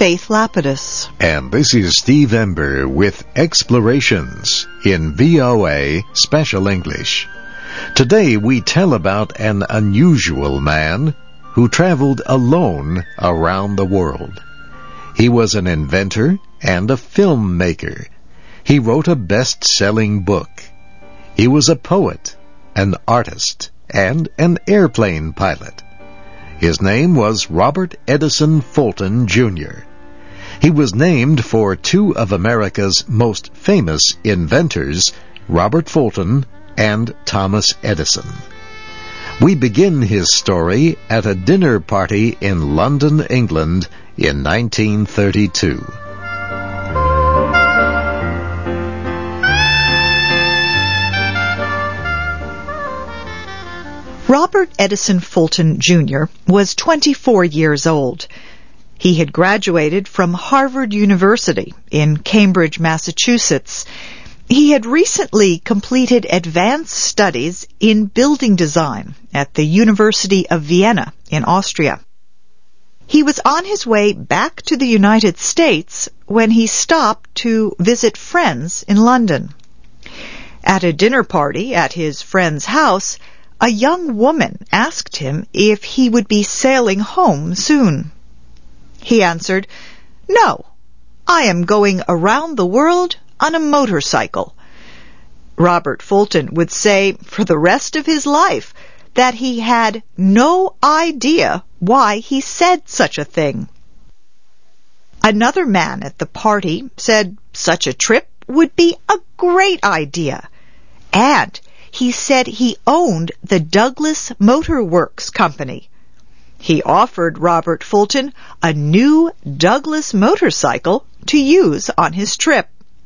Faith Lapidus. And this is Steve Ember with Explorations in VOA Special English. Today we tell about an unusual man who traveled alone around the world. He was an inventor and a filmmaker. He wrote a best-selling book. He was a poet, an artist, and an airplane pilot. His name was Robert Edison Fulton, Jr. He was named for two of America's most famous inventors, Robert Fulton and Thomas Edison. We begin his story at a dinner party in London, England, in 1932. Robert Edison Fulton, Jr. was 24 years old. He had graduated from Harvard University in Cambridge, Massachusetts. He had recently completed advanced studies in building design at the University of Vienna in Austria. He was on his way back to the United States when he stopped to visit friends in London. At a dinner party at his friend's house, a young woman asked him if he would be sailing home soon. He answered, "No, I am going around the world on a motorcycle." Robert Fulton would say for the rest of his life that he had no idea why he said such a thing. Another man at the party said such a trip would be a great idea, and he said he owned the Douglas Motor Works Company. He offered Robert Fulton a new Douglas motorcycle to use on his trip.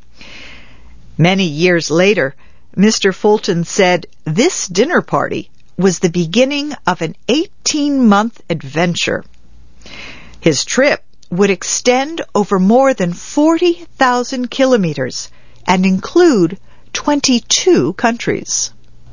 Many years later, Mr. Fulton said this dinner party was the beginning of an 18-month adventure. His trip would extend over more than 40,000 kilometers and include 22 countries.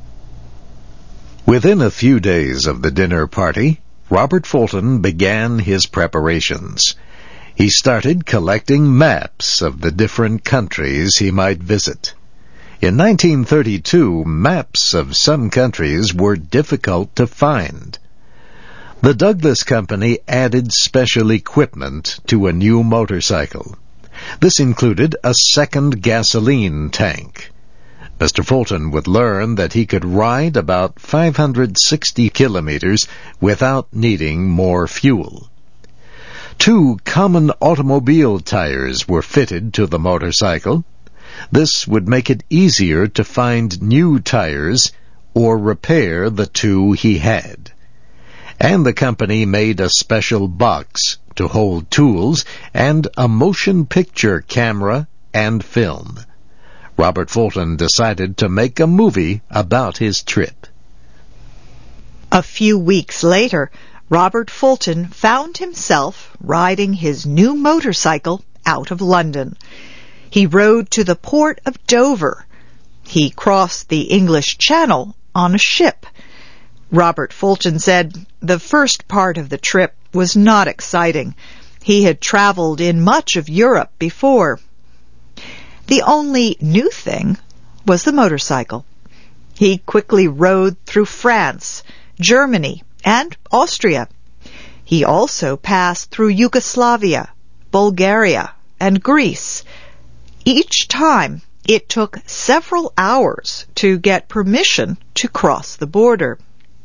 Within a few days of the dinner party, Robert Fulton began his preparations. He started collecting maps of the different countries he might visit. In 1932, maps of some countries were difficult to find. The Douglas Company added special equipment to a new motorcycle. This included a second gasoline tank. Mr. Fulton would learn that he could ride about 560 kilometers without needing more fuel. 2 common automobile tires were fitted to the motorcycle. This would make it easier to find new tires or repair the 2 he had. And the company made a special box to hold tools and a motion picture camera and film. Robert Fulton decided to make a movie about his trip. A few weeks later, Robert Fulton found himself riding his new motorcycle out of London. He rode to the port of Dover. He crossed the English Channel on a ship. Robert Fulton said the first part of the trip was not exciting. He had traveled in much of Europe before. The only new thing was the motorcycle. He quickly rode through France, Germany, and Austria. He also passed through Yugoslavia, Bulgaria, and Greece. Each time, it took several hours to get permission to cross the border.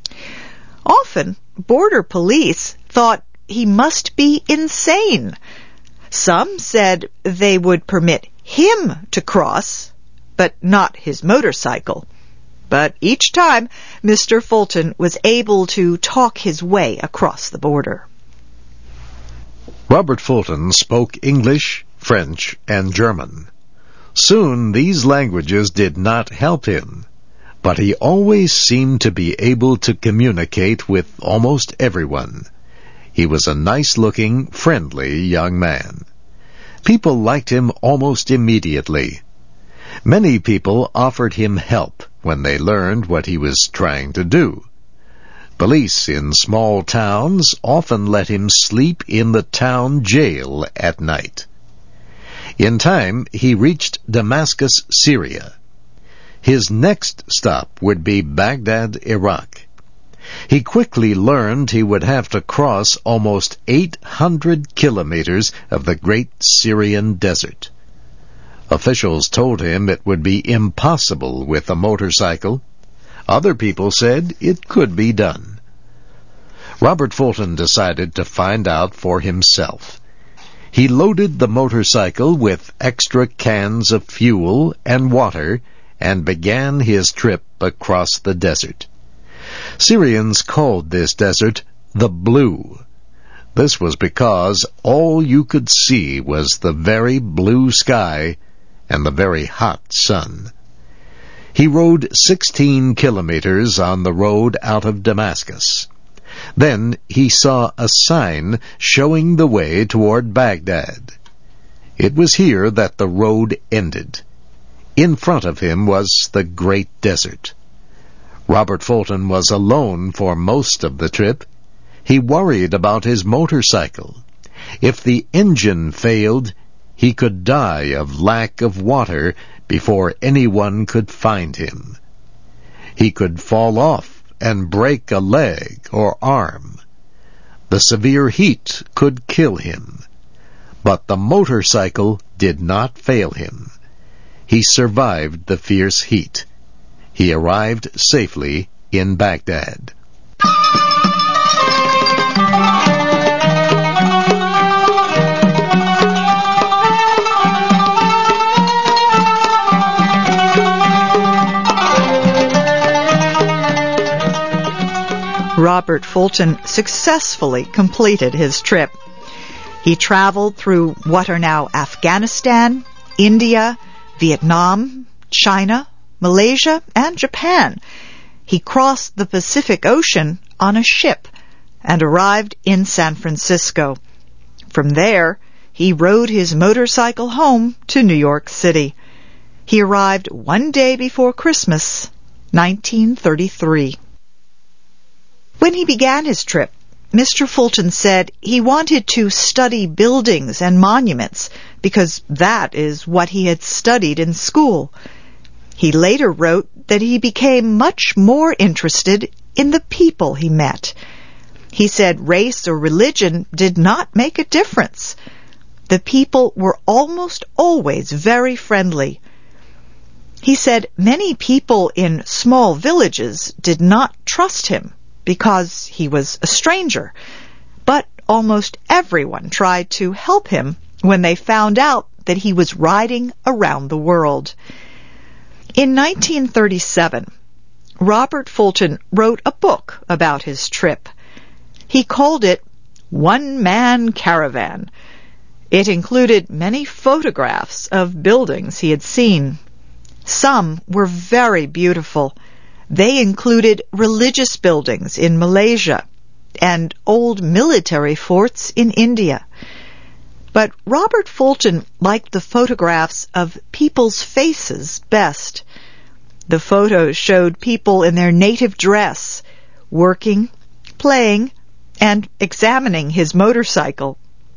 Often, border police thought he must be insane. Some said they would permit him to cross, but not his motorcycle. But each time, Mr. Fulton was able to talk his way across the border. Robert Fulton spoke English, French, and German. Soon these languages did not help him, but he always seemed to be able to communicate with almost everyone. He was a nice-looking, friendly young man. People liked him almost immediately. Many people offered him help when they learned what he was trying to do. Police in small towns often let him sleep in the town jail at night. In time, he reached Damascus, Syria. His next stop would be Baghdad, Iraq. He quickly learned he would have to cross almost 800 kilometers of the great Syrian desert. Officials told him it would be impossible with a motorcycle. Other people said it could be done. Robert Fulton decided to find out for himself. He loaded the motorcycle with extra cans of fuel and water and began his trip across the desert. Syrians called this desert the Blue. This was because all you could see was the very blue sky and the very hot sun. He rode 16 kilometers on the road out of Damascus. Then he saw a sign showing the way toward Baghdad. It was here that the road ended. In front of him was the great desert. Robert Fulton was alone for most of the trip. He worried about his motorcycle. If the engine failed, he could die of lack of water before anyone could find him. He could fall off and break a leg or arm. The severe heat could kill him. But the motorcycle did not fail him. He survived the fierce heat. He arrived safely in Baghdad. Robert Fulton successfully completed his trip. He traveled through what are now Afghanistan, India, Vietnam, China, Malaysia, and Japan. He crossed the Pacific Ocean on a ship and arrived in San Francisco. From there, he rode his motorcycle home to New York City. He arrived one day before Christmas, 1933. When he began his trip, Mr. Fulton said he wanted to study buildings and monuments because that is what he had studied in school. He later wrote that he became much more interested in the people he met. He said race or religion did not make a difference. The people were almost always very friendly. He said many people in small villages did not trust him because he was a stranger, but almost everyone tried to help him when they found out that he was riding around the world. In 1937, Robert Fulton wrote a book about his trip. He called it One Man Caravan. It included many photographs of buildings he had seen. Some were very beautiful. They included religious buildings in Malaysia and old military forts in India. But Robert Fulton liked the photographs of people's faces best. The photos showed people in their native dress, working, playing, and examining his motorcycle.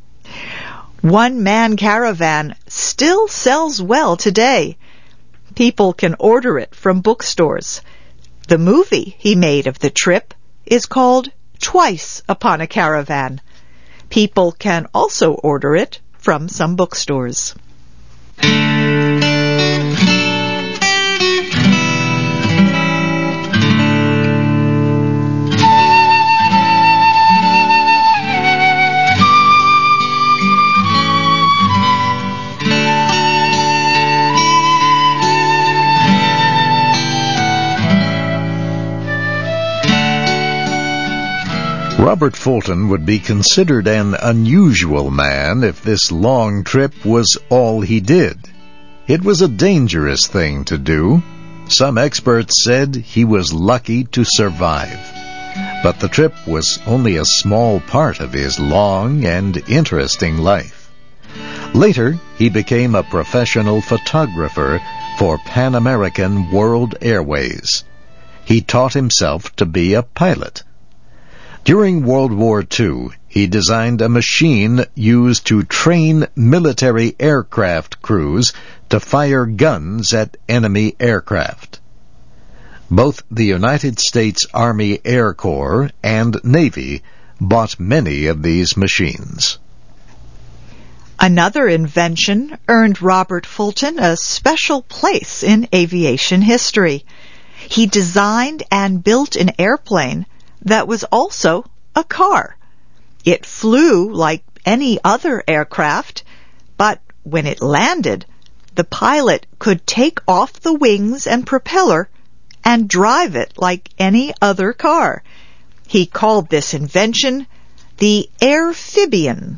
One Man Caravan still sells well today. People can order it from bookstores. The movie he made of the trip is called Twice Upon a Caravan. People can also order it from some bookstores. Robert Fulton would be considered an unusual man if this long trip was all he did. It was a dangerous thing to do. Some experts said he was lucky to survive. But the trip was only a small part of his long and interesting life. Later, he became a professional photographer for Pan American World Airways. He taught himself to be a pilot. During World War II, he designed a machine used to train military aircraft crews to fire guns at enemy aircraft. Both the United States Army Air Corps and Navy bought many of these machines. Another invention earned Robert Fulton a special place in aviation history. He designed and built an airplane that was also a car. It flew like any other aircraft, but when it landed, the pilot could take off the wings and propeller and drive it like any other car. He called this invention the airphibian.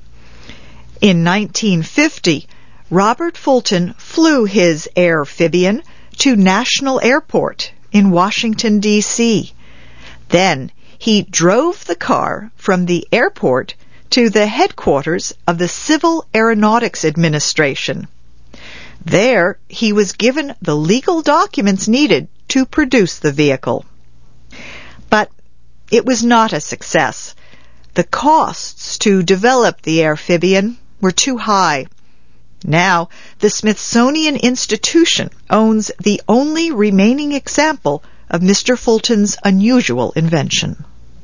In 1950, Robert Fulton flew his airphibian to National Airport in Washington, D.C. Then he drove the car from the airport to the headquarters of the Civil Aeronautics Administration. There, he was given the legal documents needed to produce the vehicle. But it was not a success. The costs to develop the airphibian were too high. Now, the Smithsonian Institution owns the only remaining example of Mr. Fulton's unusual invention.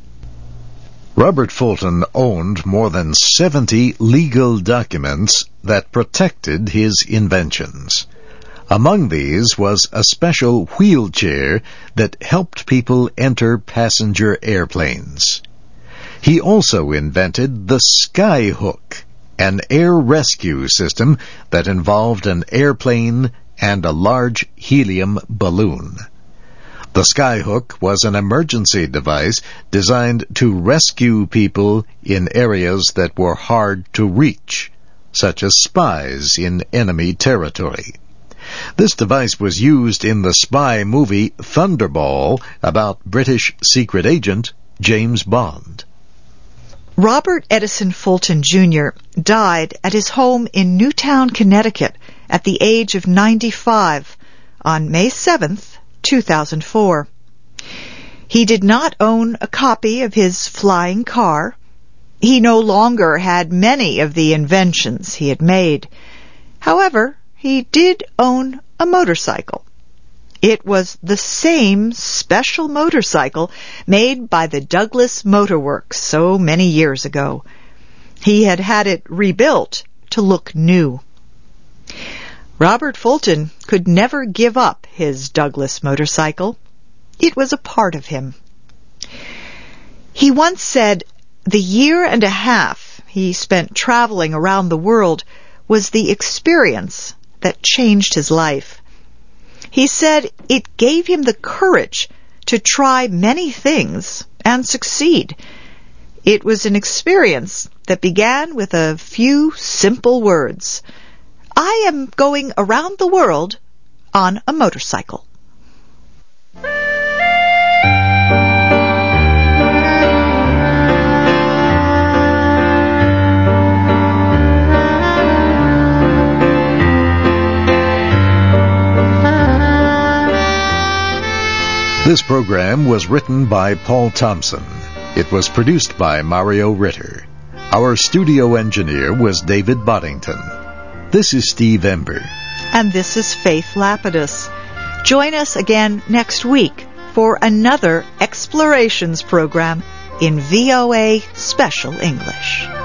Robert Fulton owned more than 70 legal documents that protected his inventions. Among these was a special wheelchair that helped people enter passenger airplanes. He also invented the Skyhook, an air rescue system that involved an airplane and a large helium balloon. The Skyhook was an emergency device designed to rescue people in areas that were hard to reach, such as spies in enemy territory. This device was used in the spy movie Thunderball about British secret agent James Bond. Robert Edison Fulton, Jr. died at his home in Newtown, Connecticut at the age of 95 on May 7th, 2004. He did not own a copy of his flying car. He no longer had many of the inventions he had made. However, he did own a motorcycle. It was the same special motorcycle made by the Douglas Motor Works so many years ago. He had had it rebuilt to look new. Robert Fulton could never give up his Douglas motorcycle. It was a part of him. He once said, "The year and a half he spent traveling around the world was the experience that changed his life." He said it gave him the courage to try many things and succeed. It was an experience that began with a few simple words. "I am going around the world on a motorcycle." This program was written by Paul Thompson. It was produced by Mario Ritter. Our studio engineer was David Boddington. This is Steve Ember. And this is Faith Lapidus. Join us again next week for another Explorations program in VOA Special English.